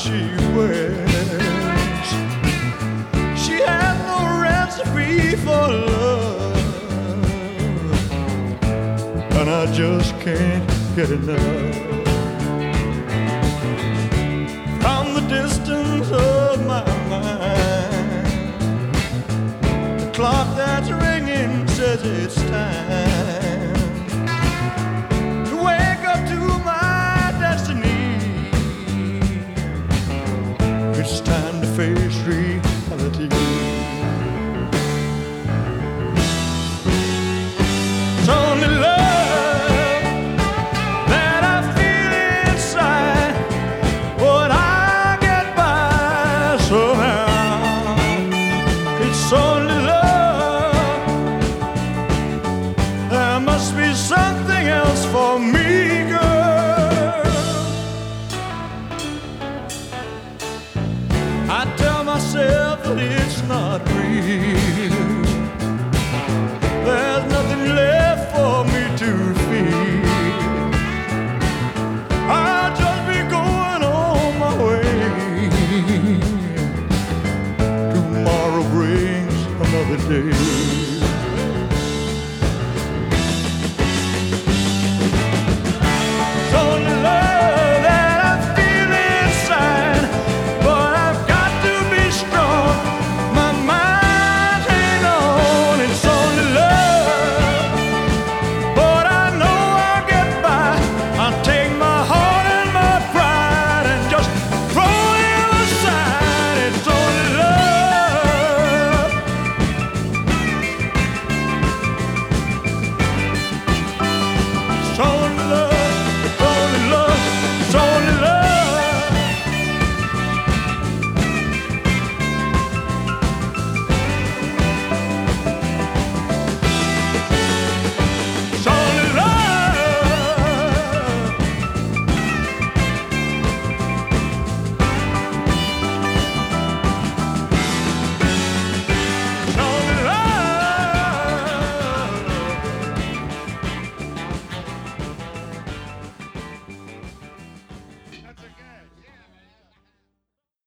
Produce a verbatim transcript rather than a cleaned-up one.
she wears. She has no recipe for love, and I just can't get enough. From the distance of my mind, the clock that's ringing says it's time to wake up to my destiny. It's time to face reality. It's only love that I feel inside, but I get by somehow. It's only love. There must be something else for me, girl. I tell myself that it's not real.